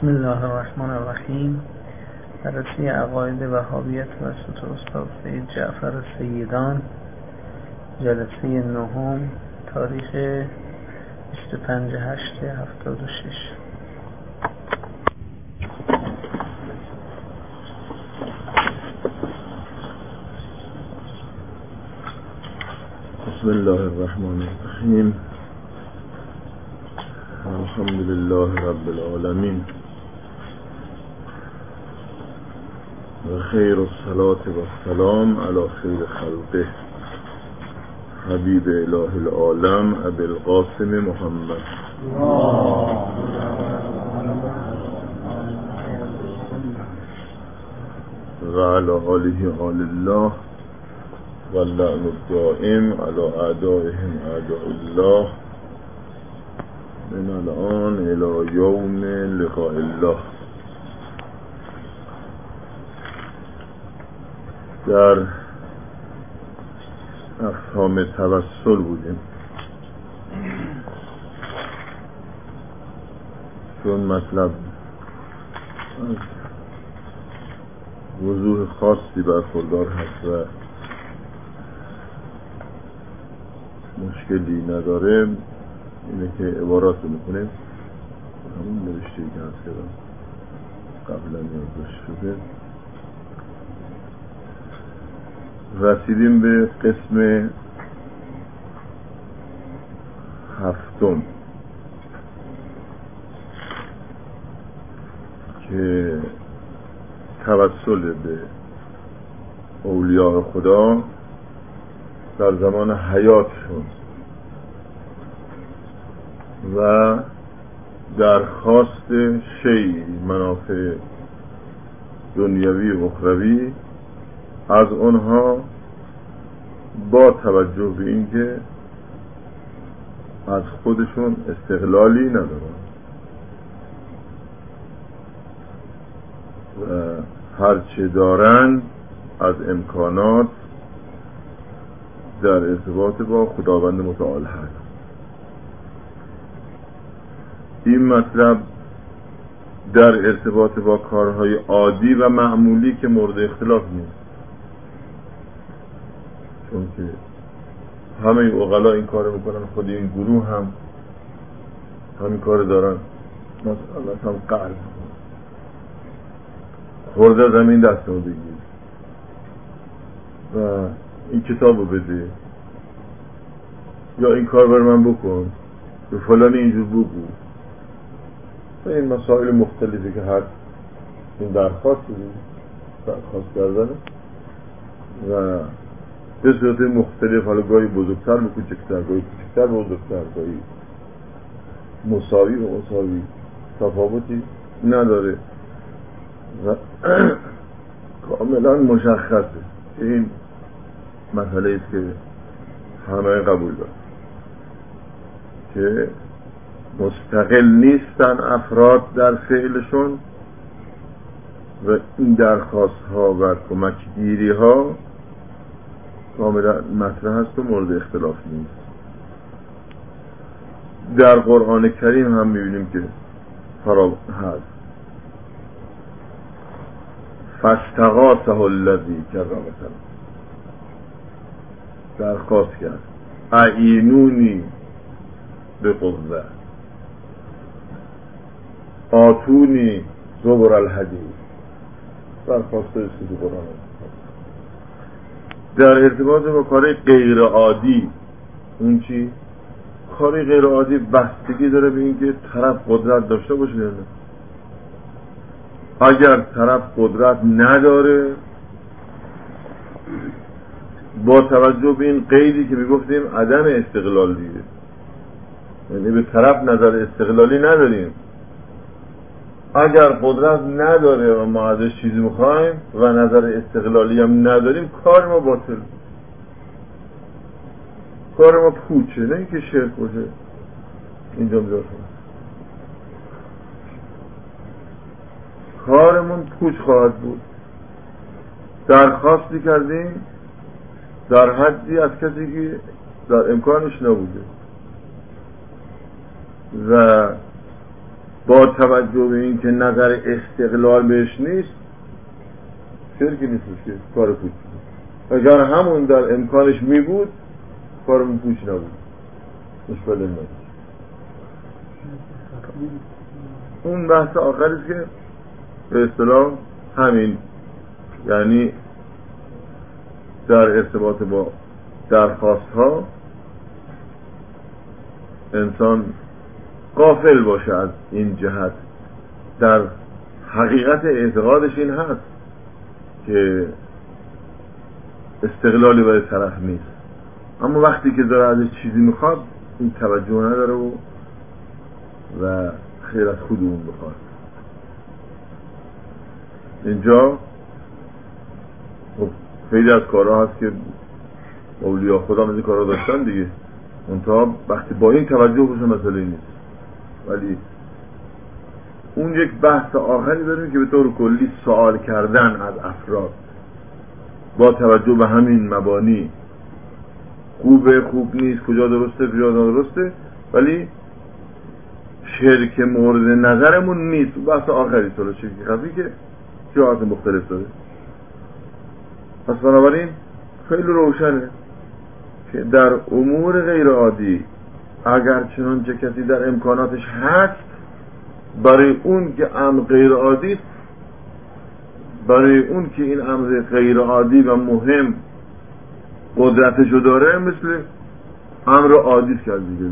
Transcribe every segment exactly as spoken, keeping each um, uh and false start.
بسم الله الرحمن الرحیم. بررسی عقاید وهابیت توسط استاد سید جعفر سیدان، جلسه نهم، تاریخ بیست و پنج هشت هفتاد و شش. بسم الله الرحمن الرحیم. الحمد لله رب العالمین و خیر الصلاة و السلام علی خیر خلقه حبیب اله العالم ابی القاسم محمد و علی آله آل الله و اللعن الدائم علی اعدائهم اعداء الله من الان الى یوم لقاء الله. در افهام توسل بودیم چون مطلب از وضوح خاصی برخوردار هست و مشکلی نداره، اینه که عبارات رو میکنیم همون نوشته که هست کردم قبلا یادداشت شده. رسیدیم به قسم هفتم که توسل به اولیاء خدا در زمان حیاتشون و درخواست شیء منافع دنیوی و اخروی از اونها با توجه به اینکه از خودشون استقلالی ندارن و هرچه دارن از امکانات در ارتباط با خداوند متعال هست. این مطلب در ارتباط با کارهای عادی و معمولی که مورد اختلاف نیست، چون که همه عقلا این کار میکنن، خود این گروه هم همین کار دارن. مثلا هم قرض خورده زمین دستمون بگیر و این کتابو بده یا این کار بر من بکن، به فلانی اینجور بگو و این مسائل مختلفی که هست. این درخواست درخواست کردنه و به صورت مختلف، حالا گاهی بزرگتر به کوچکتر، گاهی کوچکتر به بزرگتر، گاهی مساوی به مساوی، تفاوتی نداره و کاملا مشخصه. این مسئله است که همه قبول دارن که مستقل نیستن افراد در فعلشون و این درخواست ها و کمک گیری ها کاملا مطرح هست و مورد اختلاف نیست. در قرآن کریم هم میبینیم که فرا هست فاستغاثه الذی کرد، مثلا درخواست کرد اعینونی به قوه آتونی زبر الحدید، درخواست است که قرآن در ارتباط با کار غیر عادی. اون چی؟ کار غیر عادی بستگی داره به اینکه طرف قدرت داشته باشه یا نه. اگر طرف قدرت نداره، با توجه به این قیدی که میگفتیم عدم استقلال دیگه، یعنی به طرف نظر استقلالی نداریم، اگر قدرت نداره و ما ازش چیزی میخوایم و نظر استقلالی هم نداریم، کار ما باطل، کار ما پوچه، نه اینکه شرک باشه. اینجا میذارم کارمون پوچ خواهد بود. درخواستی کردیم در حدی از کسی که در امکانش نبوده و با توجه به این که نظر استقلال بهش نیست شرکی نیستش که کار پوچ بود. اگر همون در امکانش می بود کارمون پوچ نبود، مشکل نبود. اون بحث آخریست که به اصطلاح همین، یعنی در ارتباط با درخواست ها انسان غافل باشه از این جهت. در حقیقت اعتقادش این هست که استقلالی برای طرف نیست، اما وقتی که داره ازش چیزی میخواد این توجه نداره و و خیر از خود اون بخواد. اینجا خیلی از کارها هست که اولیاء خدا من این کارها داشتن دیگه، منتها وقتی با این توجه بشه مسئله نیست. ولی اون یک بحث آخری داریم که به طور کلی سوال کردن از افراد با توجه به همین مبانی، خوبه خوب نیست، کجا درسته کجا نادرسته، ولی شرک مورد نظرمون نیست. بحث آخری سال شرک خفی که جهات مختلف داره. پس بنابراین خیلی روشنه که در امور غیر عادی اگر چنانچه کسی در امکاناتش هست، برای اون که امر غیر عادی است، برای اون که این امر غیر عادی و مهم قدرتشو داره، مثل امر عادی است که از دیگه.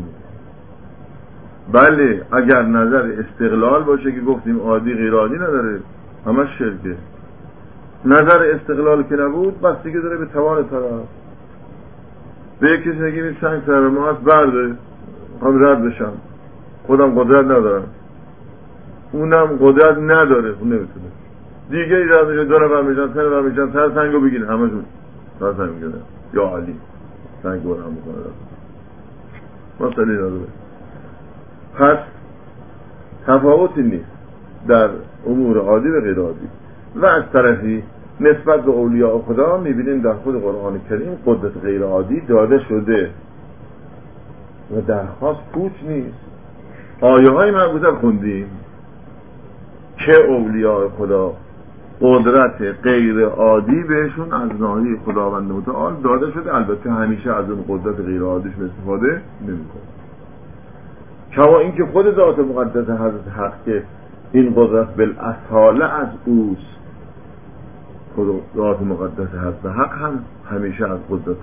بله اگر نظر استقلال باشه که گفتیم عادی غیر عادی نداره، همش شرکه. نظر استقلال که نبود، بس دیگه داره به توان طرف. به یک کسی نگیم این سنگ سر ما هست، برده هم رد بشم، خودم قدرت ندارم، اونم قدرت نداره، اون نمیتونه. دیگه ای رد میشن، دو نفر میشن، سه نفر میشن، سر سنگو بگیرن، همشون سر سنگ میگیرن، یا علی سنگ برهم میکنه، مسئله نداره. پس تفاوتی نیست در امور عادی و غیر عادی. و از طرفی نسبت به اولیاء خدا میبینیم در خود قرآن کریم قدرت غیر عادی داده شده و درخواست پوچ نیست. آیه های مربوطه خوندیم که اولیاء خدا قدرت غیر عادی بهشون از ناحیه خداوند متعال داده شده، البته همیشه از اون قدرت غیر عادیش استفاده نمی‌کنه. کما اینکه خود ذات مقدس حضرت حق که این قدرت بالاصاله از اوست، خود ذات مقدس حضرت حق هم همیشه از قدرت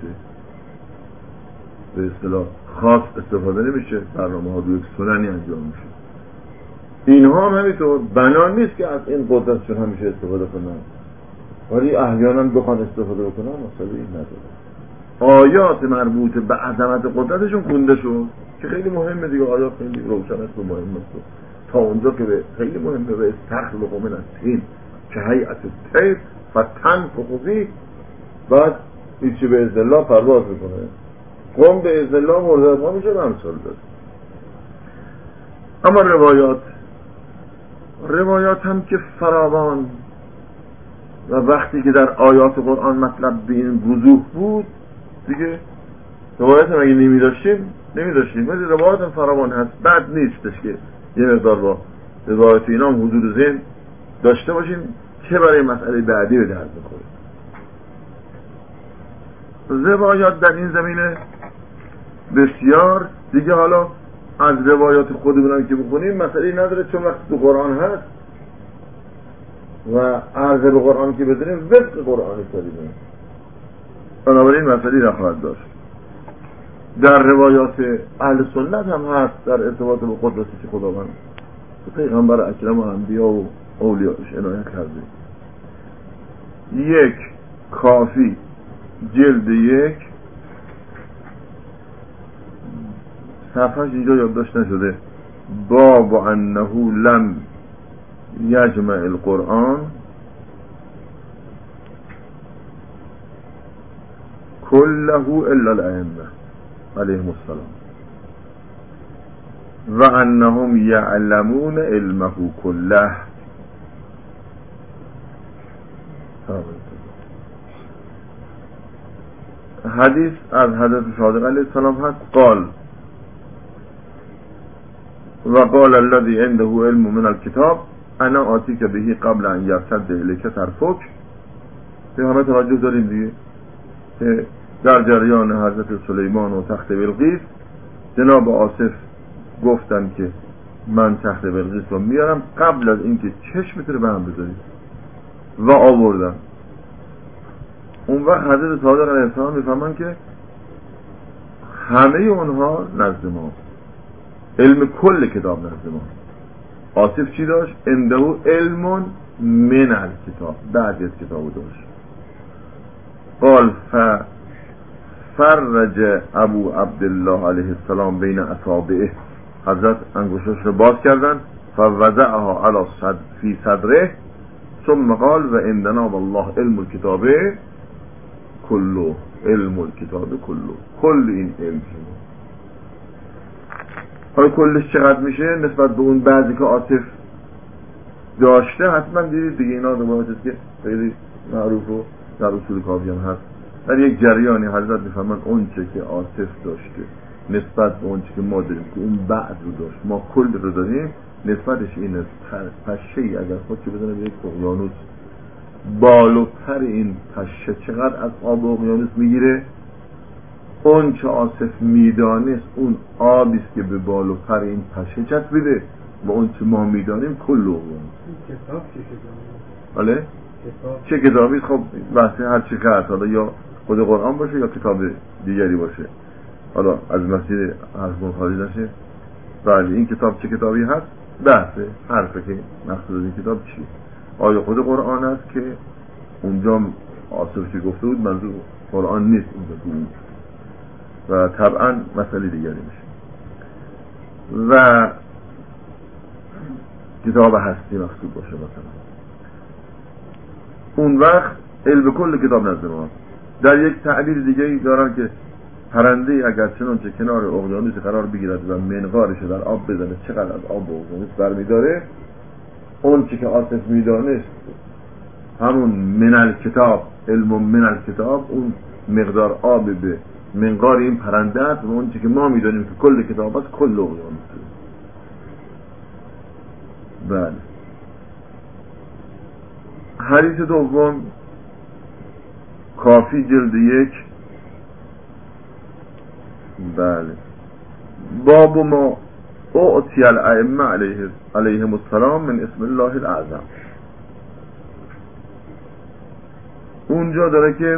به اصطلاح خاص استفاده نمیشه، برنامه ها به یک سننی انجام میشه. اینها هم همینطور بنا نیست که از این قدرتشون همیشه استفاده کنن، ولی احیانا بخوان استفاده بکنن مسئله این نداره. آیات مربوط به عظمت قدرتشون خونده شد که خیلی مهمه دیگه. آیات خیلی روشن است و مهم است تا اونجا که خیلی مهمه. به استخلق من الطین که هیئت الطیر فتنفخ فیه، بعد این چی به اذن الله پرواز میکنه، قم به اذن الله مورد ما میشه و امثال داره. اما روایات روایات هم که فراوان و وقتی که در آیات قرآن مطلب به این وضوح بود دیگه روایات هم اگه نمی داشتیم نمی داشتیم ولی روایات هم فراوان هست. بد نیستش که یه مقدار با روایات اینا هم حضور ذهن داشته باشیم که برای مسئله بعدی به درد بخوره. روایات در این زمینه بسیار دیگه. حالا از روایات خودمون که بخونیم مسئله نداره، چون وقت تو قرآن هست و عرض به قرآن که بدونیم وفق قرآن کریمه، بنابراین مسئله نخواهد داشت. در روایات اهل سنت هم هست در ارتباط به قدرتی که خداوند پیغمبر اکرم و انبیا و اولیاءش عنایت کرده. یک کافی جلد یک صفحهش اینجا یادداشت نشده، باب انه لم یجمع القرآن كله الا الائمه علیهم السلام و انهم یعلمون علمه كله. حدیث از حضرت صادق علیه السلام هست قال و قال الذي عنده علم من الكتاب انا آتیک بهی قبل ان یرتد الیک طرفک. به همه توجه داریم دیگه که در جریان حضرت سلیمان و تخت بلقیس جناب آصف گفتن که من تخت بلقیس رو میارم قبل از اینکه چشم تو رو به هم بذارید و آوردن. اون وقت حضرت صادق علیه السلام میفهمن که همه اونها نزد ما، علم کل کتاب نزد ما. آصف چی داشت؟ عنده علم من الکتاب، بعد از کتابو داشت. قال فرج ابو عبدالله علیه السلام بین اصابعه، حضرت انگشتش رو باز کردن، فوضعها علی صد فی صدره ثم قال و عندنا والله علم الکتاب کلو، علم الکتاب کلو، کل این علم. حالا کلش چقدر میشه نسبت به اون بعضی که آصف داشته؟ حتما دیدید دیگه، اینا روایتی است که خیلی معروف و در اصول کافی هم هست. در یک جریانی حضرت میفهمن اون چه که آصف داشته نسبت به اون چه که ما داریم که اون بعد رو داشت، ما کل رو داریم، نسبتش اینه پشه ای اگر خود که بزنه به یک اقیانوس، بالاتر این پشه چقدر از آب اقیانوس میگیره؟ اون چه آصف میدانست اون آبیست که به بالاتر این پشه چسبیده و اون چه ما میدانیم کل اقیانوس. کتاب چه کتابی؟ بله؟ چه کتابی؟ خب بحثی هر چی که هست، حالا یا خود قرآن باشه یا کتاب دیگری باشه، حالا از مسیر حرفون خارج نشه. بله این کتاب چه کتابی هست؟ بحثه حرفه که مقصود این کتاب چیه. آیا خود قرآن است که اونجا آصف که گفته بود منظور قرآن نیست اونجا بود و طبعا مسئله دیگری میشه. و کتاب هستی مقصود باشه مثلا، اون وقت علم کل کتاب نزد ما. در یک تعبیر دیگه دارن که پرنده اگر چنانچه کنار اقیانوس قرار بگیرد و منقارش در آب بزنه چقدر از آب اقیانوس برمیداره، اون چی که آصف میدانست همون من الکتاب، علم من الکتاب، اون مقدار آب به منقار این پرنده است، و اون چی که ما میدانیم که کل کتاب است کل اقیانوس. بله. حدیث دوم کافی جلد یک. بله. باب ما اعطی الائمه علیه علیهم السلام من اسم الله الاعظم. اونجا داره که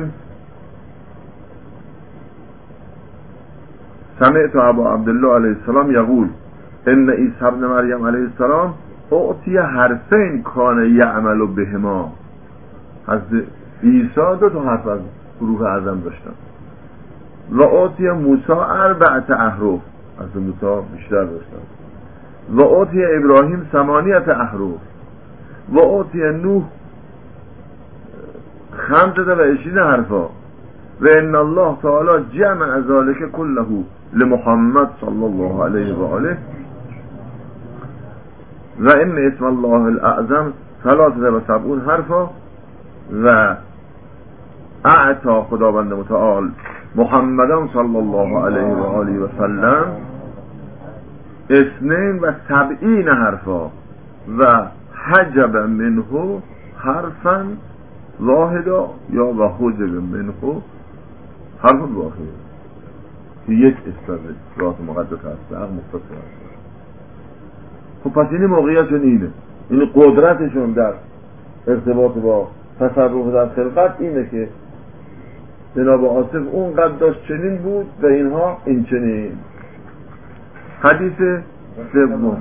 سمعت ابا عبدالله علیه السلام یقول ان عیسی ابن مریم علیه السلام اعطی حرفین کان یعمل بهما. حضرت عیسی دو تا حرف از حروف اعظم داشتن. و اعطی موسی اربعت احرف، از موسی بیشتر داشتن. و اعطی ابراهیم ثمانیت احرف. و اعطی نوح خمسة و عشرین حرفا. و ان الله تعالی جمع ذلك كله لمحمد صلی الله علیه و آله. و ان اسم الله الاعظم ثلاثة و سبعون حرفا. و اعطا خداوند متعال محمدان صلی الله علیه و آله و سلم اثنین و سبعین حرفا. و حجب منه حرفا واحدا یا و حجب منه حرف واحد. یک استاد ذات مقدس هست، حق مختصر هست. خب پس این موقعیتشون اینه، این قدرتشون در ارتباط با تصرف در خلقت اینه که جناب آصف اون قد داشت چنین بود و اینها این چنین. حدیث سوم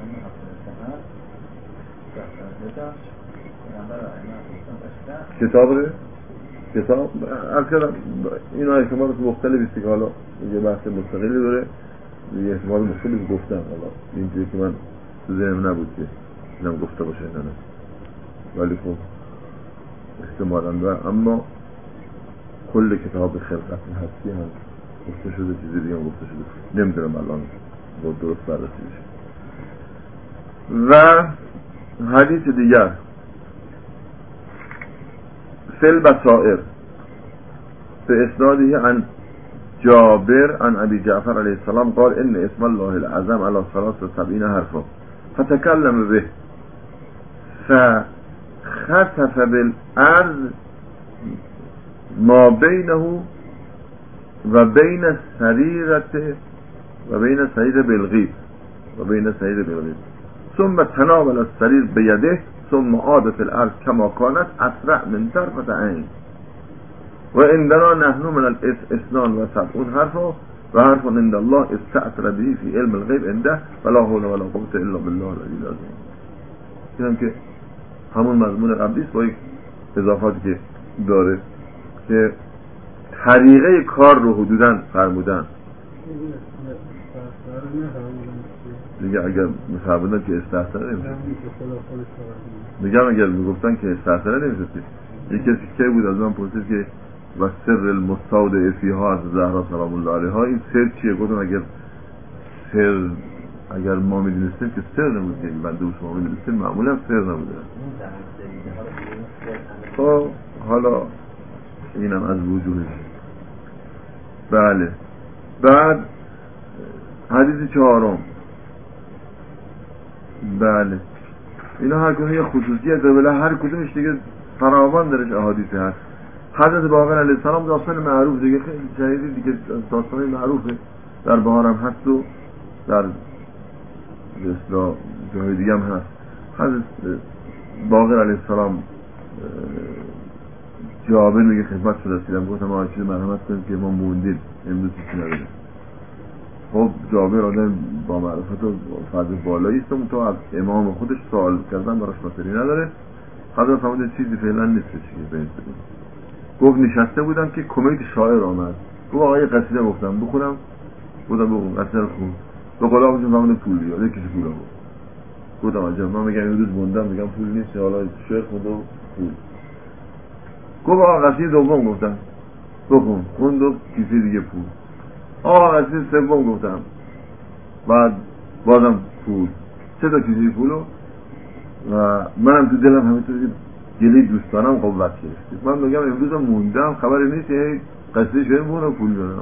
کتاب ره کتاب اکثر این ها احتمالات مختلفی است که حالا یه بحث مستقلی داره، یه احتمال مختلف گفتن، حالا اینجوری که من تو ذهنم نبود که اینم گفته باشه نه نه، ولی خب احتمالاً و اما کل کتاب خلقت هستی هم گفته شده، چیزی دیگه هم گفته شده، نمیدونم الان با درست بررسی بشه. و حدیث دیگر فی البصائر به اسناده عن جابر عن ابي جعفر عليه السلام قال ان اسم الله العظم على ثلاث وسبعين حرفا فتكلم به فخسف بالارض ما بينه و بين السريرة و بين السريرة بالغيب و بين السريرة بالغيب ثم تناول السرير بيده ثم عادت الارض كما كانت اسرع من طرفة عين وعندنا نحن من الاثنان وسبعون حرفا و حرف عند الله استأثر به في علم الغيب عنده ولا حول ولا قوة الا بالله العلی العظیم. اینم که همون مضمون قبلی است با یک اضافاتی که داره که طریقه کار رو حدوداً فرمودن دیگه. اگر میفرمودن که استحسنه نمیشه میگم اگر میگفتن که استحسنه نمیشه. یک کسی که بود از من پرسید که و سر المستودع فیها از زهرا سلام الله علیها این سر چیه؟ گفتم اگر سر اگر ما میدونستیم که سر نبود که بنده و شما میدونستیم معمولا سر نبوده. خب حالا اینم از وجودش. بله. بعد حدیث چهارم. بله اینا هر کدوم یه خصوصیت داره، ولی هر کدومش دیگه فراوان درش احادیث هست. حضرت باقر علیه السلام داستان معروف دیگه، خیلی جدیدی دیگه داستان معروفه، در بهار هم هست و در اصلا جای دیگه هم هست. حضرت باقر علیه السلام جابر میگه خدمت شده رسیدم، گفتم آقا چیز مرحمت کنید که ما موندیم امروز چیزی نداریم. خب جابر آدم با معرفت و فضل بالایی است و تو از امام خودش سوال کردن براش مسئله نداره. حضرت فرمود چیزی فعلا نیست چیزی بهت بگم. گفت نشسته بودم که کمیت شاعر آمد، گفت آقا یه قصیده گفتم بخونم، گفتم بخون قصیده رو خون. به قول آقا فرمود پول بیاد، یکیش پول آورد. گفتم عجب، من میگم امروز موندم میگم پول نیست، حالا شعر خوند و پول. گفت آقا قصیده دوم گفتم بخون، خوند و کیسه دیگه پول. آقا قصیده سوم گفتم بعد بازم پول، سه تا کیسه پولو و منم تو دلم همینطور گلی دوستانم قوت گرفت. من میگم امروز موندم خبری نیست، هی قصیده شعر بخونم پول بدم.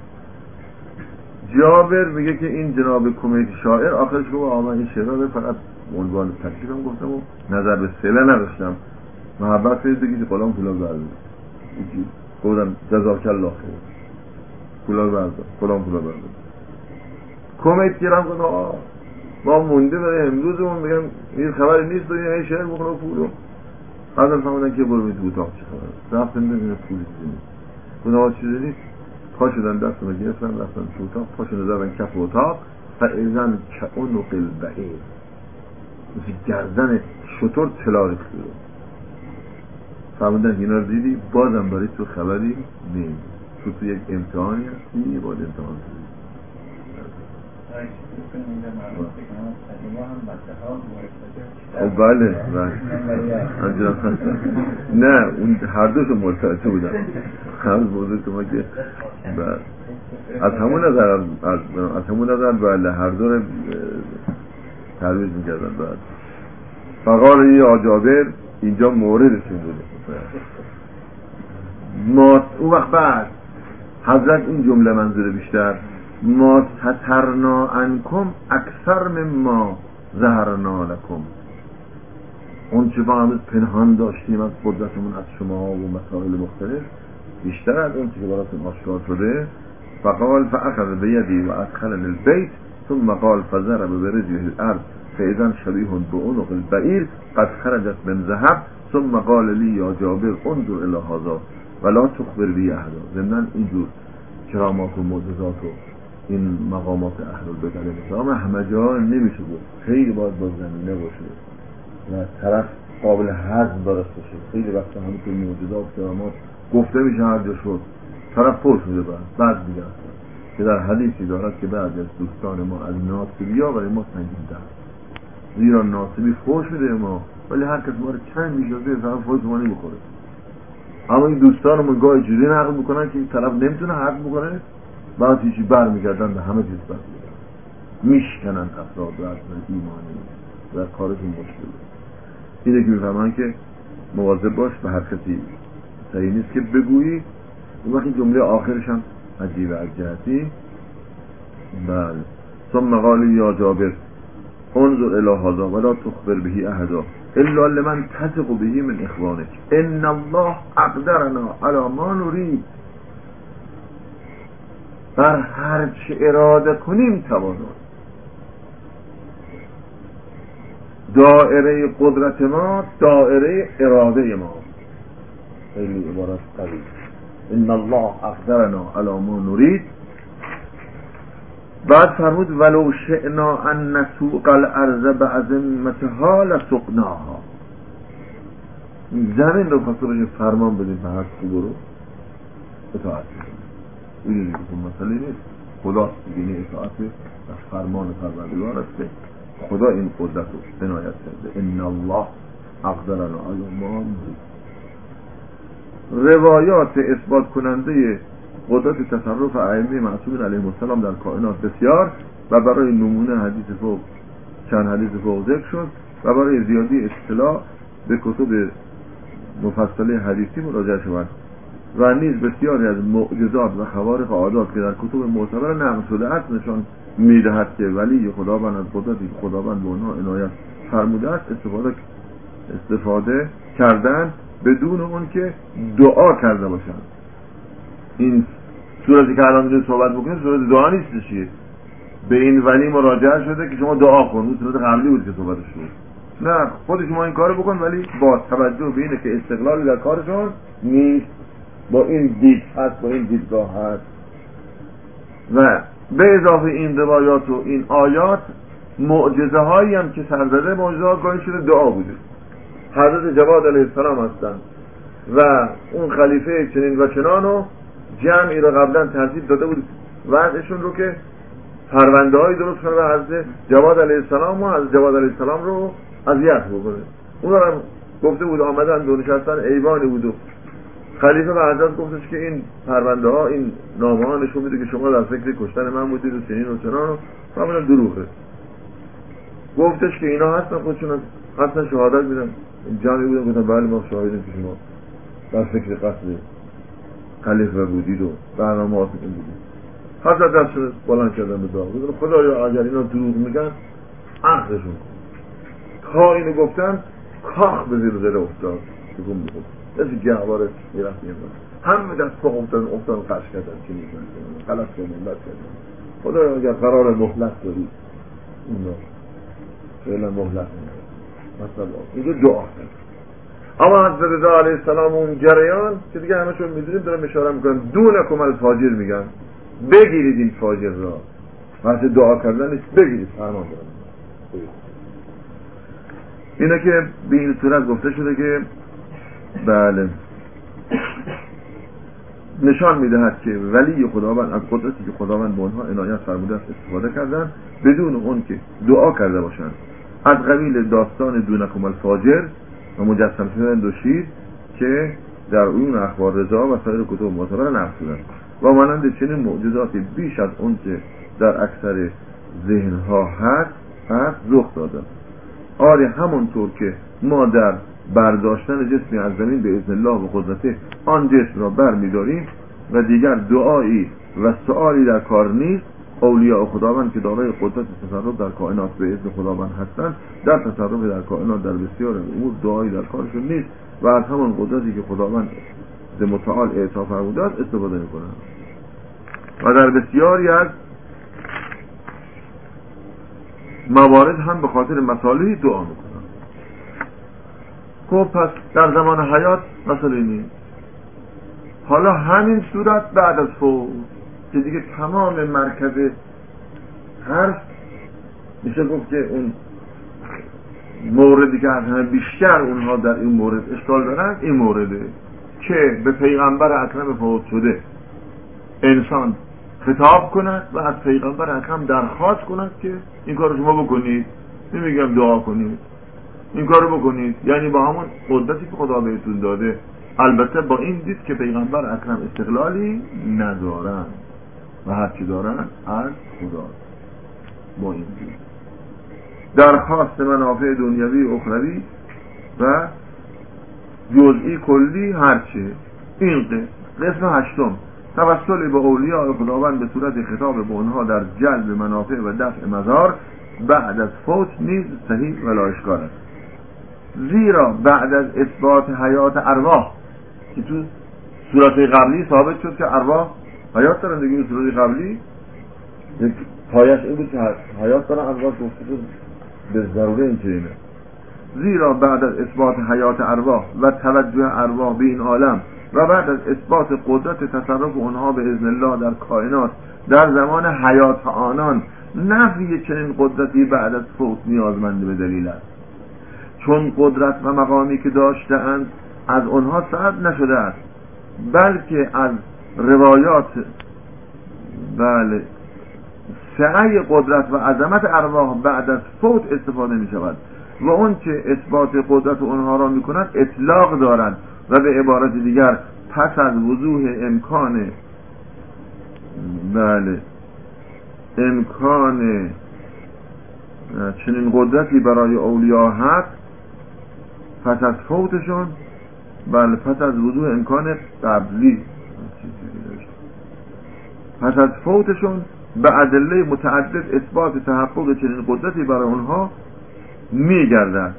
جابر میگه که این جناب کمیت شاعر آخرش گفت آقا این شعر فقط عنوان تکلیفم گفتم و نظر به سله نداشتم، محبت کنید بگید قلام پولا برده. گفتم جزاک الله خیر، پولا برده، قلام پولا برده. کمیت گیرم گفت آقا ما مونده برای امروزمون، میگم این خبری نیست و این شعر بخونم پولو. حضرت فرمودن که برو تو اتاق چه خبره، رفتن ببینن پولی نیست. گفتم آقا چیزی نیست. پا شدن دستم گرفتن رفتن تو اتاق، پا شدن زدن کف اتاق فاذن کعنق البعیر، مثل گردن شتر طلا ریخته بود. فرمودن اینا رو دیدی بازم برای تو خبری نیست، تو تو یک امتحانی هستی باید امتحان کنی. او بله بله نه اون هر دوشون مرتبطه بودن. خیلی بوده شما که از همون نظر از, از همون نظر بله هر دو ترویج میکردن. بعد فقال یا جابر اینجا موردشون بوده ما اون وقت بعد حضرت این جمله منظور بیشتر ما سترنا عنکم اکثر مما ظهرنا لکم، اون چه با همز پنهان داشتیم از قدرتمون از شما و مسائل مختلف بیشتر از اون چه براتون آشکار شده. فقال فاخذ بیدی و ادخلنی البیت ثم قال فضرب برجله الارض فاذا شبیه بعنق البعیر قد خرجت من ذهب ثم قال لی یا جابر انظر الی هذا ولا تخبر بی احدا. ضمن اینجور کرامات و معجزات و این مقامات اهل البیت علیهم السلام همه جا نمیشه بود، خیلی باید با زمینه باشه و طرف قابل هضم براش باشه. خیلی وقتا همینطور معجزات و کرامات گفته میشه هر جا شد طرف پر شده بعد بعد دیگه که در حدیثی دارد که بعد از دوستان ما از ناصبی ها برای ما سنگین در، زیرا ناصبی فوش شده ما ولی هر کس ما رو چند میشده طرف فوش ما نمیخوره. اما این دوستانمون گاهی جوری نقل میکنن که طرف نمیتونه حق بکنه، بعد هیچی بر میگردن به همه چیز بر میشکنن افراد و اصلا ایمانی و کارشون مشکل. اینه که میفهمن که مواظب باش به هر کسی صحیح نیست که بگویی. اون وقت این جمله آخرش هم عجیب از جهتی. بله. ثم قال یا جابر انظر الى هذا ولا تخبر به احدا الا لمن تثق به من اخوانك ان الله اقدرنا على ما نريد. بر هر چه اراده کنیم توانیم. دائره قدرت ما دائره اراده ما. خیلی عبارت قوی. ان الله اقدرنا علی ما نريد. بعد فرمود ولو شئنا ان نسوق الارض بعظمتها لسقناها. زمین رو خواست رو فرمان بدیم به هر خوب رو اطاعت کنیم. این دیگه مسئله نیست. خدا دیگه اطاعت و فرمان پروردگار است. خدا این قدرت رو عنایت کرده. ان الله اقدرنا علی ما نريد. روایات اثبات کننده قدرت تصرف ائمه معصومین علیهم السلام در کائنات بسیار و برای نمونه حدیث فوق چند حدیث فوق ذکر شد و برای زیادی اطلاع به کتب مفصله حدیثی مراجعه شود و نیز بسیاری از معجزات و خوارق عادات که در کتب معتبر نقل شده است نشان میدهد که ولی خداوند از قدرتی خداوند به آنها عنایت فرموده است استفاده استفاده کردن بدون اون که دعا کرده باشند. این صورتی که الان می‌دونید صحبت بکنید صورت دعا نیستش. به این ولی مراجعه شده که شما دعا کن. اون صورت قبلی بود که صحبتش شد. نه خود شما این کارو بکن ولی با توجه به اینه که استقلالی در کارشون نیست. با این دید هست، با این دیدگاه هست. و به اضافه این روایات و این آیات معجزه هایی هم که سرزده معجزه ها گاهی شده دعا بوده. حضرت جواد علیه السلام هستن و اون خلیفه چنین و چنانو جمعی رو قبلا ترتیب داده بود وضعشون رو که پرونده های درست کنه و حضرت جواد علیه السلام و حضرت جواد علیه السلام رو اذیت بکنه. اون هم گفته بود آمدن دو نشستن ایوانی بود و خلیفه به حضرت گفتش که این پرونده ها این نامه ها نشون میده که شما در فکر کشتن من بودید و چنین و چنان و کاملا دروغه. گفتش که اینا هستن خودشون هستن شهادت میدن. جمعی بودن گفتن بله ما شاهدیم که شما در فکر قتل خلیفه بودید و برنامه هاتون بودید. حضرت دستشون بلند کردن به دعا گفتن خدایا اگر اینا دروغ میگن عقلشون تا اینو گفتن کاخ به زیر زیر افتاد بگم بگم دستی گهواره میرفت میرفت همه دست پا افتادن افتادن قش کردن که میزن غلط کردن بد کردن. خدایا اگر قرار مهلت دارید اونا فعلا مهلت نمید مثلا اینجا دعا کرد. اما حضرت رضا علیه السلام اون جریان که دیگه همه چون میدونیم دارم اشاره میکنن دونکم الفاجر میگن بگیرید این فاجر را وقتی دعا کردن نیست بگیرید فرمان دارم. اینه که به این صورت گفته شده که بله نشان میدهد که ولی خداوند از قدرتی که خداوند به اونها عنایت فرموده است استفاده کردن بدون اون که دعا کرده باشند. از قبیل داستان دونکم الفاجر و مجسم شدن دو شیر که در اون اخبار رضا و سایر کتب معتبر نقل شدند و مانند چنین معجزاتی بیش از اون که در اکثر ذهنها هست هست رخ داده. آری همونطور که ما در برداشتن جسمی از زمین به اذن الله و قدرته آن جسم را بر می‌داریم و دیگر دعایی و سؤالی در کار نیست. اولیاء خداوند که دارای قدرت تصرف در کائنات به اذن خداوند هستند در تصرف در کائنات در بسیار امور دعایی در کارشون نیست و از همان قدرتی که خداوند ذی متعال اعطا فرموده است استفاده می‌کنند و در بسیاری از موارد هم به خاطر مصالحی دعا می‌کنند. خب پس در زمان حیات مسئله نیست. حالا همین صورت بعد از فوت که دیگه تمام مرکز حرف میشه گفت که اون موردی که از همه بیشتر اونها در این مورد اشکال دارن این مورده که به پیغمبر اکرم فوت شده انسان خطاب کند و از پیغمبر اکرم درخواست کند که این کار شما بکنید. نمیگم دعا کنید، این کارو بکنید، یعنی با همون قدرتی که خدا بهتون داده، البته با این دید که پیغمبر اکرم استقلالی ندارن و هر چی دارن از خدا. با این دید درخواست منافع دنیوی و اخروی و جزئی کلی هرچه. این قسم قسم هشتم توسل به اولیاء خداوند به صورت خطاب به اونها در جلب منافع و دفع مضار بعد از فوت نیز صحیح و لایشکار است، زیرا بعد از اثبات حیات ارواح که تو صورت قبلی ثابت شد که ارواح حیات دارن دیگه، صورت قبلی یک پایش این بود که حیات دارن ارواح گفته شد به ضروره این چنینه، زیرا بعد از اثبات حیات ارواح و توجه ارواح به این عالم و بعد از اثبات قدرت تصرف اونها به اذن الله در کائنات در زمان حیات آنان، نفی چنین قدرتی بعد از فوت نیازمند به دلیل است، چون قدرت و مقامی که داشته‌اند از آنها ثبت نشده است، بلکه از روایات بله سعی قدرت و عظمت ارواح بعد از فوت استفاده می شود و اون که اثبات قدرت آنها را می کند اطلاق دارد و به عبارت دیگر پس از وضوح امکان بله امکان چنین قدرتی برای اولیاء هست، پس از فوتشون بله پس از وضوح امکان قبلی پس از فوتشون به ادله متعدد اثبات تحقق چنین قدرتی برای اونها میگردد.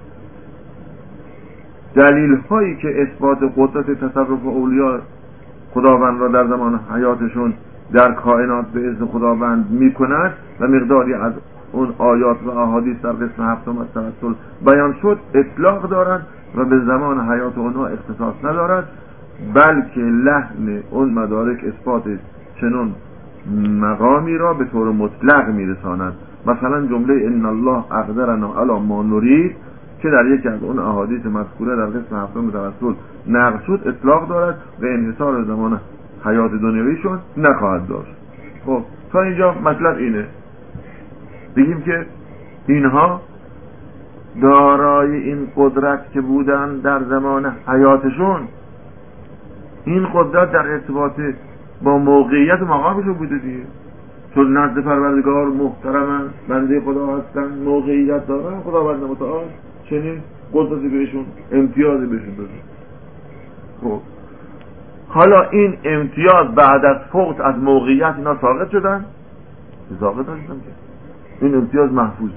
دلیل هایی که اثبات قدرت تصرف اولیاء خداوند را در زمان حیاتشون در کائنات به اذن خداوند میکند و مقداری از اون آیات و احادیث در قسم هفتم از توسل بیان شد اطلاق دارند و به زمان حیات اونها اختصاص ندارد، بلکه لحن اون مدارک اثبات چنون مقامی را به طور مطلق میرساند. مثلا جمله ان الله اقدرنا علی ما نرید که در یکی از اون احادیث مذکوره در قسم هفتم توسل نقل شد اطلاق دارد و انحصار زمان حیات دنیویشون نخواهد داشت. خب تا اینجا مطلب اینه، بگیم که اینها دارای این قدرت که بودن در زمان حیاتشون، این قدرت در ارتباط با موقعیت مقامشون بوده دیگه، چون نزد پروردگار محترمن، بنده خدا هستن، موقعیت دارن، خداوند متعال چنین قدرتی بهشون امتیازی بهشون داده. خب حالا این امتیاز بعد از فوت از موقعیت اینا ساقط شدن؟ ساقط نشدن که این امتیاز محفوظ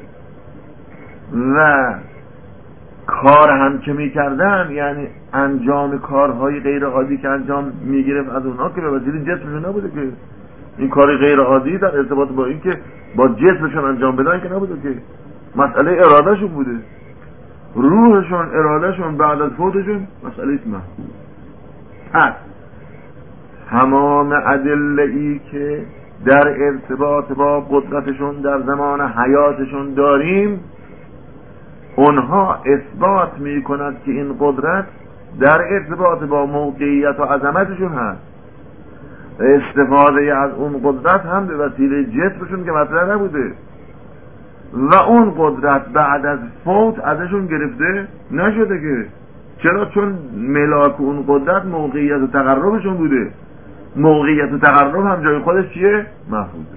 و کار هم که میکردن، یعنی انجام کارهای غیر عادی که انجام میگرفت از اونها که به وسیله جسمشون نبوده که این کار غیر عادی در ارتباط با این که با جسمشون انجام بدن که نبوده که مسئله ارادهشون بوده، روحشون ارادهشون بعد از فوتشون مسئله محفوظ. پس تمام ادله‌ای که در ارتباط با قدرتشون در زمان حیاتشون داریم، اونها اثبات می کند که این قدرت در ارتباط با موقعیت و عظمتشون هست. استفاده از اون قدرت هم به وسیله جسمشون که مطرح نبوده و اون قدرت بعد از فوت ازشون گرفته نشده که چرا؟ چون ملاک اون قدرت موقعیت و تقربشون بوده. موقعیت و تقرب هم جای خودش چیه؟ محفوظه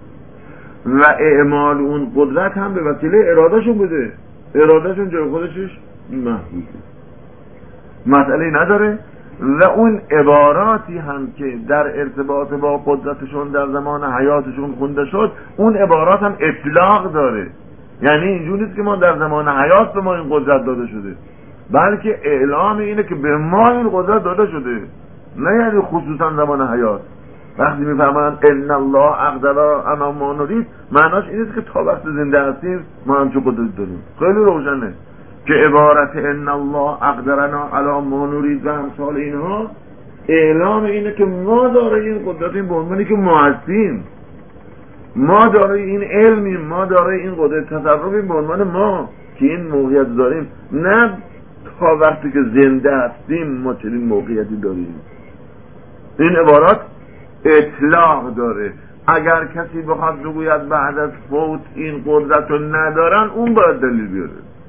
و اعمال اون قدرت هم به وسیله ارادهشون بوده، ارادهشون جای خودشش محفوظه، مسئله نداره. و اون عباراتی هم که در ارتباط با قدرتشون در زمان حیاتشون خونده شد، اون عبارات هم اطلاق داره، یعنی اینجوری نیست که ما در زمان حیات به ما این قدرت داده شده، بلکه اعلام اینه که به ما این قدرت داده شده، نه یعنی خصوصا زمان حیات. وقتی میفهمن ان الله اقدر ما نرید، معناش این است که تا وقت زنده هستیم ما هم چه قدرت داریم. خیلی روشنه که عبارت ان الله اقدرنا علی ما نرید و امثال اینها اعلام اینه که ما دارای این قدرتیم به عنوانی که ما هستیم، ما دارای این علمیم، ما دارای این قدرت تصرفیم به عنوان ما که این موقعیت داریم، نه تا وقتی که زنده هستیم ما چنین موقعیتی داریم. این عبارات اطلاق داره. اگر کسی بخواد بگوید بعد از فوت این قدرت رو ندارن، اون باید دلیل بیاره.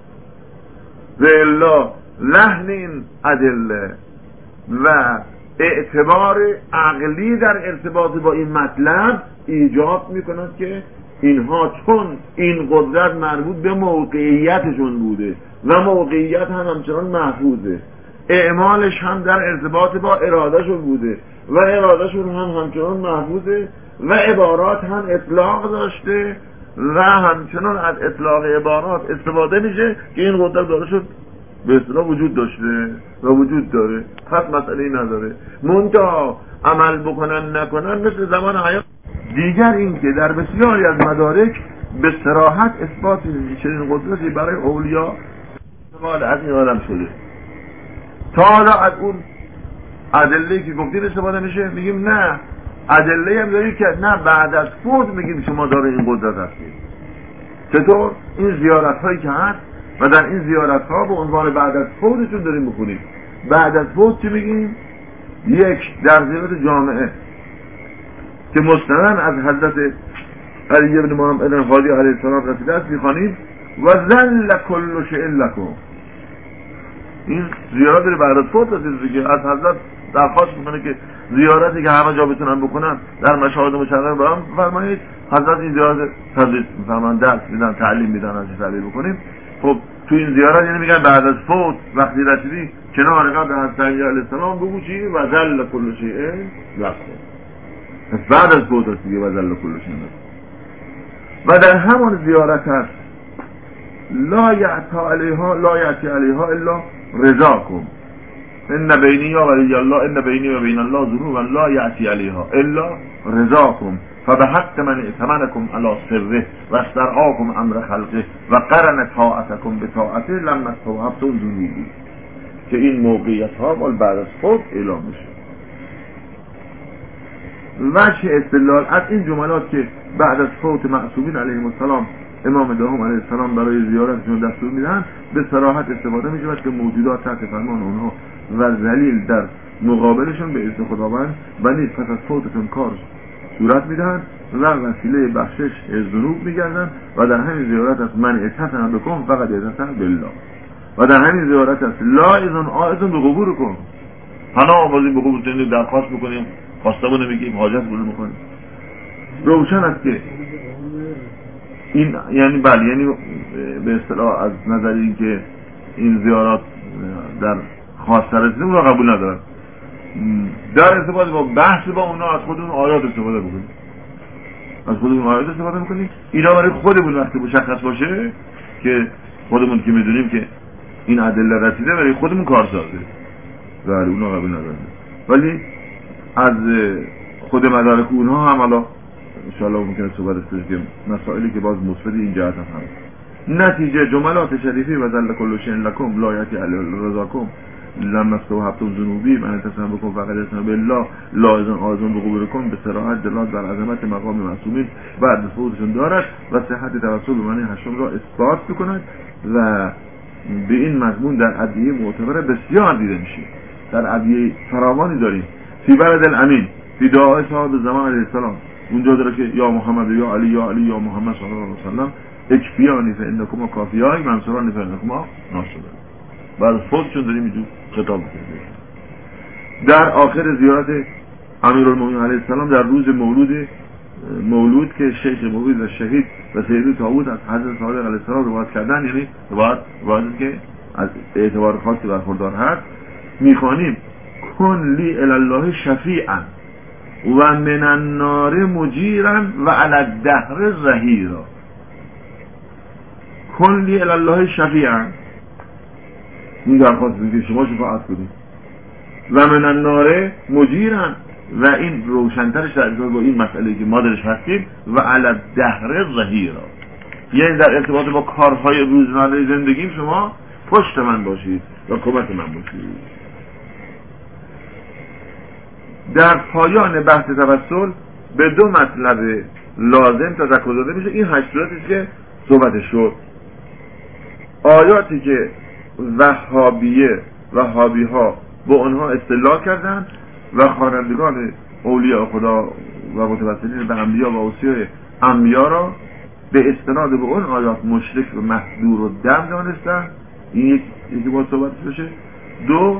و الا لحن این ادله و اعتبار عقلی در ارتباط با این مطلب ایجاب میکند که اینها چون این قدرت مربوط به موقعیتشون بوده و موقعیت هم همچنان محفوظه اعمالش هم در ارتباط با ارادهشون بوده و ارادهشون هم همچنان محفوظه و عبارات هم اطلاق داشته و همچنان از اطلاق عبارات استفاده میشه که این قدرت داره شد به اصطلاح وجود داشته و وجود داره، پس مسئله نداره. منتها عمل بکنن نکنن مثل زمان حیات. دیگر این که در بسیاری از مدارک به صراحت اثبات چنین قدرتی برای اولیا استفاده از این آدم شده. تا حالا از اون ادله‌ای که گفتیم استفاده میشه؟ میگیم نه. ادله‌ای هم داری که نه بعد از فوت میگیم شما داره این قدرت هستید. چطور؟ این زیارت هایی که هست و در این زیارت ها به عنوان بعد از فوتشون داریم بکنیم. بعد از فوت چی میگیم؟ یک، در زیارت جامعه که مستند از حضرت علی ابن محمد الهادی علیه السلام رسیده است میخوانیم و ذل کل شیء لکم. این زیارت داره بعد از فوت رسیده دیگه. از حضرت درخواست میکنه که زیارتی که همه جا بتونن بکنن در مشاهد مشرف برام فرمایید. حضرت این زیارت تدریس میفرمان، درس میدن، تعلیم میدن از چه بکنیم. خب تو این زیارت یعنی میگن بعد از فوت وقتی رسیدی کنار قبر حضرت علی علیه السلام بگو چی؟ و ذل کل شیء لکم. بعد از فوت رسیدی و ذل کل شیء لکم. و در همون زیارت هست لا یعتی علیها لا یعتی علیها الا رضاکم ان بینی و ولی الله ان بینی و بین الله ذنوبا لا یعتی علیها الا رضاکم فبحق من ائتمنکم علی سره و استرعاکم امر خلقه و قرن طاعتکم بطاعته لما استوعبتم ذنوبی. که این موقعیت ها مال بعد از فوت اعلام میشه. وجه استدلال از این جملات که بعد از فوت معصومین علیهم السلام امام دهم علیه السلام برای زیارتشون دستور میدن به صراحت استفاده میشه که موجودات تحت فرمان اونها و ذلیل در مقابلشون به اذن خداوند و نیز پس از فوتشون کار صورت میدن و وسیله بخشش ذنوب میگردن و در همین زیارت است من اتصل بکن فقط اتصل بالله و در همین زیارت است لا اذن آئذن به قبور کن پناه آوازی به قبور تنید درخواست بکنیم خواستمونه میگیم حاجت بلو میکنیم. روشن است که این یعنی بله یعنی به اصطلاح از نظر این که این زیارات در خاص رسیدیم رو قبول ندارن. در ارتباط با بحث با اونا از خودمون آیات استفاده بکنیم از خودمون آیات استفاده میکنیم. اینا برای خودمون وقتی مشخص باشه که خودمون که میدونیم که این ادله رسیده برای خودمون کارسازه بله اونا قبول ندارن. ولی از خود مدارک اونها هم الان انشاءالله ممکنه صحبت است که مسائلی که باز مثبت این جهت هم هست. نتیجه جملات شریفی و ذل کل شیء لکم لا یأتی علی رضاکم لما استوعبتم ذنوبی من اتصل بکن فقط اتصل بالله لا اذن آذن به قبورکم به صراحت دلالت بر عظمت مقام معصومین بعد فوتشون دارد و صحت توسل به معنی هشتم را اثبات میکند و به این مضمون در ادعیه معتبر بسیار دیده میشه. در ادعیه فراوانی داریم. فی بلد الامین فی دعای صاحب زمان علیه السلام اونجا داره که یا محمد یا علی یا علی یا محمد صلی الله علیه و سلم اکفیانی فانکما کافیای منصورانی فانکما ناصرون. بعد فوتشون داریم اینجور خطاب میکنیم. در آخر زیارت امیرالمومنین علیه السلام در روز مولود مولود که شیخ مولود و شهید و سیدی طاووس از حضرت صادق علیه السلام روایت کردن، یعنی روایت روایتی که از اعتبار خاصی برخوردار هست، میخوانیم کن لی الی الله شفیعا و من النار مجیرا و علی الدهر ظهیرا. کن لی الی الله شفیعا، این درخواست میگه شما شفاعت کنید، و من النار مجیرا و این روشنترش در ارتباط با این مسئله که ما درش هستیم و علی الدهر ظهیرا، یعنی در ارتباط با کارهای روزمره زندگیم شما پشت من باشید و کمک من باشید. در پایان بحث توسل به دو مطلب لازم تذکر داده میشه. این هشت صورتی که صحبتش شد، آیاتی که وهابیه وهابی ها با اونها استدلال کردن و خوانندگان اولیاء خدا و متوسلین به انبیا و اوصیاء انبیا را به استناد به اون آیات مشرک و محذور و دم دانستن. این یک یکی باید صحبتش بشه. دو،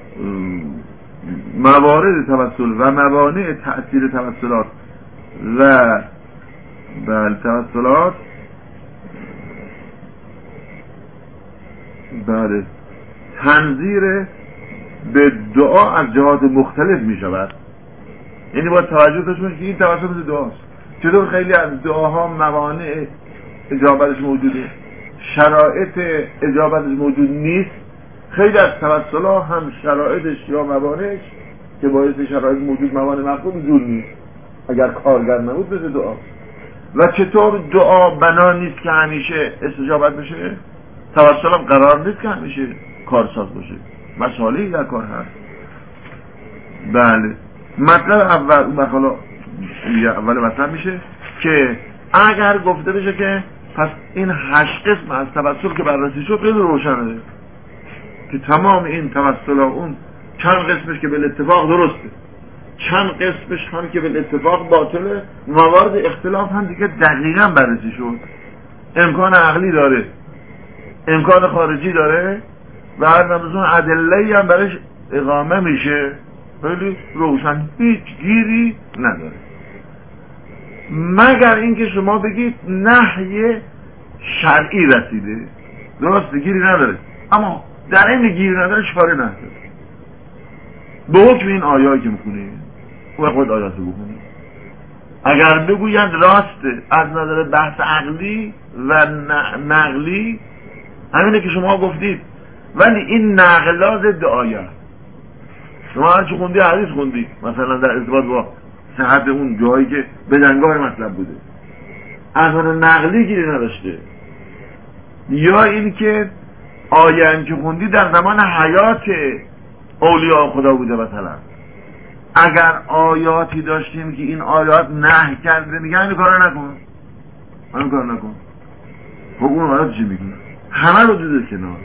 موارد توسل و موانع تأثیر توسلات و بله توسلات بله تنظیر به دعا از جهات مختلف می شود. یعنی باید توجه داشته باشید که این توسط دعاست. چطور خیلی از دعاها موانع اجابتش موجوده، شرایط اجابتش موجود نیست. خیلی از توسل‌ها هم شرایطش یا موانعش که باعث شرایط موجود موانع مفهوم زور نیست، اگر کارگر نبود مثل دعا. و چطور دعا بنا نیست که همیشه استجابت بشه، توسل هم قرار نیست که همیشه کارساز باشه، مسائلی در کار هست. بله مطلب اول اون مقاله اول مطلب میشه که اگر گفته بشه که پس این هشت قسم از توسل که بررسی شد خیلی روشنه که تمام این توسل ها اون چند قسمش که به اتفاق درسته، چند قسمش هم که به اتفاق باطله، موارد اختلاف هم دیگه دقیقا بررسی شد. امکان عقلی داره، امکان خارجی داره و هر نمازون ادله‌ای هم برش اقامه میشه، خیلی روشن، هیچ گیری نداره. مگر اینکه شما بگید نهی شرعی رسیده، درسته گیری نداره، اما در این گیری نداره شفاره نداره. به حکم این آیایی که میخونی و خود آیات رو بخونی، اگر بگویند راسته از نظر بحث عقلی و نقلی همینه که شما گفتید، ولی این نقلات ضد آیه. شما هرچی خوندی حدیث خوندی مثلا در ارتباط با صحت اون جایی که بدنگاه مطلب بوده، از نظر نقلی گیری نداشته. یا این که آیه هم که خوندی در زمان حیات اولیاء خدا بوده مثلا، اگر آیاتی داشتیم که این آیات نهی کرده میگن این کار نکن، این کار نکن، خب اون آیات چی میگن؟ همه رو دیده کنار،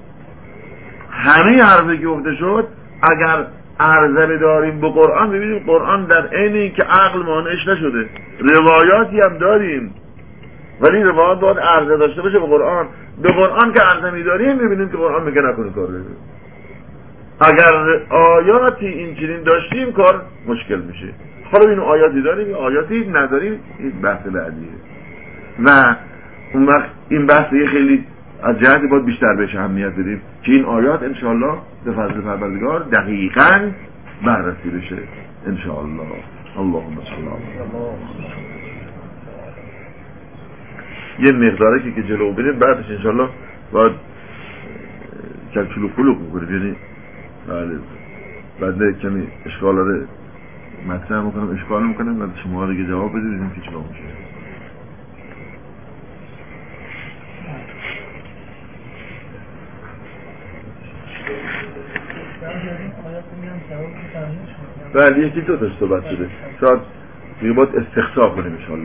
همه حرفی که گفته شد اگر عرضه بداریم به قرآن ببینیم قرآن در عین این که عقل مانعش نشده، روایاتی هم داریم ولی روایات باید عرضه داشته باشه به قرآن. به قرآن که عرضه میداریم ببینیم که قرآن میگه نکنه کار بگه. اگر آیاتی این چنین داشتیم کار مشکل میشه. حالا این آیاتی داریم آیاتی نداریم این بحث بعدیه و اون وقت این بحث یه خیلی از جهتی باید بیشتر بهش اهمیت بدیم که این آیات انشاءالله به فضل پروردگار دقیقاً بررسی بشه انشاءالله. اللهم صل علی یه مقداری که جلو بریم بعدش انشاءالله باید کلکلو کلو بکنیم، یعنی بله بعد کمی اشکال داره مطرح میکنم اشکال میکنم بعد شما دیگه جواب بدید ببینیم که چی باید میشه. بله یکی دو تاش صحبت شده، شاید دیگه باید استخصا کنیم انشاءالله.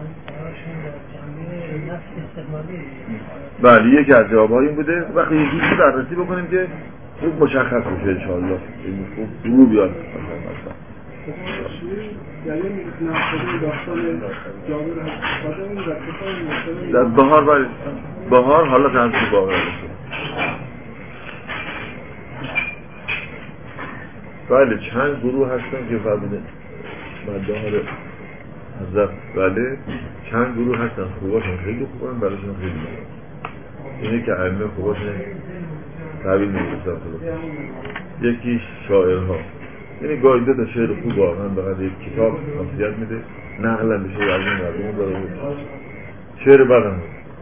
بله یکی از جواب‌ها این بوده وقتی یکی رو بررسی بکنیم که خوب مشخص بشه انشاءالله، این خوب درو بیاد. در بهار بله بهار حالا تنسی باقی بشه. بله چند گروه هستن که فرمونه مدهار حضرت، بله چند گروه هستن خوباشون خیلی خوبن براشون خیلی خوبن، اینه که ائمه خوباشون تحویل میگیرن. یکی شاعرها، یعنی گاهی دو تا شعر خوب واقعا بقید یک کتاب خاصیت میده نقل هم بشه از این مردم داره بود. شعر بدن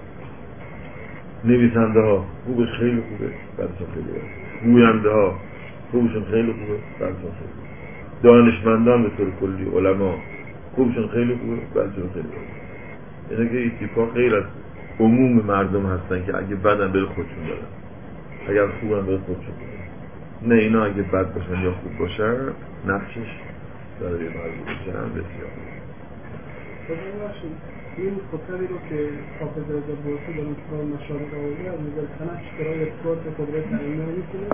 نویسنده ها خوبش خیلی خوبه براشون خیلی خوبه، گوینده ها خوبشون خیلی خوبه براشون خیلی خوبه، دانشمندان به طور کلی علما خوبشون خیلی خوبه براشون خیلی خوبه. اینه که این تیپا غیر از عموم مردم هستن که اگه بدن بره خودشون دارن، اگر خوبن بره خودشون دارن. نه اینا اگه بد باشن یا خوب باشن نقشش داره یه مرزی باشن بسیار. این خطبی رو که حافظ رضا بورسی در اون کتاب مشارق آورده از نظر سند برای اثبات قدرت ائمه میکنه.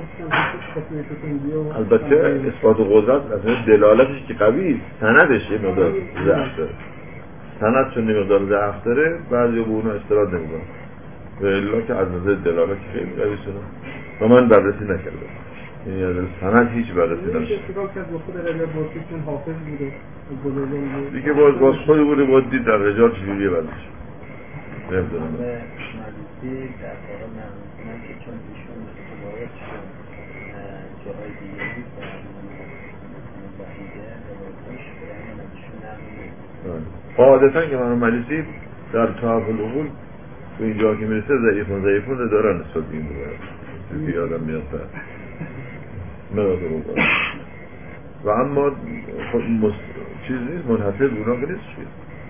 البته اثبات قدرت از دلالتش که قوی، سندش یه مقدار ضعف داره، سند چون یه مقدار ضعف داره بعضی به اونها استناد نمیکنن و الا که از نظر دلالت خیلی قوی شده و من بررسی نکردم، یعنی از سند هیچ بررسی نشد. میشه اتفاق کرد با خود رضا بورسی چون حافظ بوده دیگه باز باز خودی بوده باید دید در رجال چجوریه بعدش نمیدونم. مجلسی در واقع من که چون ایشون روایت شد جاهای دیگه نیست قاعدتا که من مجلسی در طرف الامور تو اینجا که میرسه ضعیفون ضعیفون دارن نسبت به این دوباره که آدم میاد پر نمیده رو و اما مست... چیز نیست منحصر بودن که نیست چیز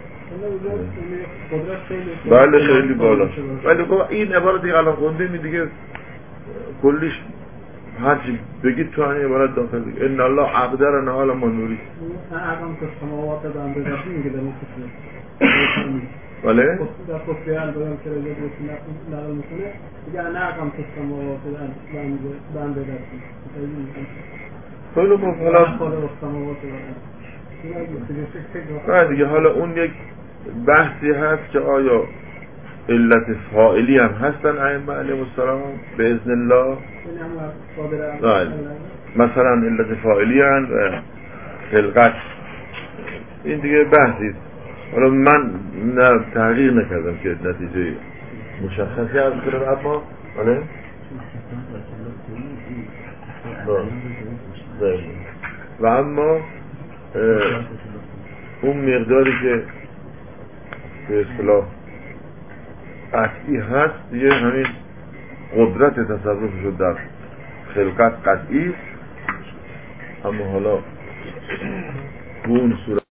بله خیلی بالا ولی خب این عبارت دیگه الان خونده می دیگه کلیش هرچی بگید تو این عبارت داخل دیگه ان الله اقدر نهال ما نوری اقام که سماوات بنده داشتی میگه در مخصوص بله؟ در خصوصی البرام که رجب رسول نقل میکنه دیگه انا اقام که سماوات بنده داشتی خیلی خوب حالا نه دیگه حالا اون یک بحثی هست که آیا علت فاعلی هم هستن ائمه علیهم السلام به اذن الله مثلا علت فاعلی هم خلقت این دیگه بحثی حالا من نه تغییر نکردم که نتیجه مشخصی از کنم اما آره و اما اون مقداری که به اصطلاح قطعی هست دیگه همین قدرت تصرفش در خلقت قطعی اما حالا اون صورت